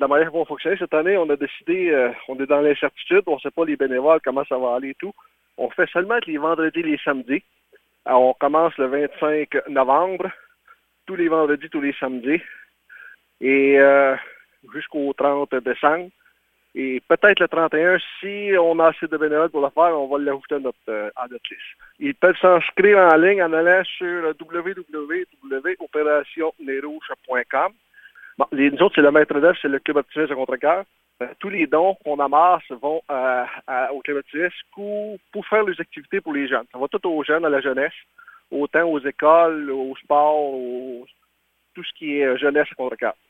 la manière qu'on va fonctionner. Cette année, on a décidé, on est dans l'incertitude, on ne sait pas les bénévoles, comment ça va aller et tout. On fait seulement les vendredis et les samedis. Alors, on commence le 25 novembre, tous les vendredis, tous les samedis, et jusqu'au 30 décembre. Et peut-être le 31, si on a assez de bénévoles pour le faire, on va l'ajouter à notre liste. Ils peuvent s'inscrire en ligne en allant sur www.opérationnerouge.com. Bon, nous autres, c'est le maître d'œuvre, c'est le Club optimiste de Contrecœur. Tous les dons qu'on amasse vont au Club optimiste pour faire les activités pour les jeunes. Ça va tout aux jeunes, à la jeunesse, autant aux écoles, au sport, tout ce qui est jeunesse à Contrecœur.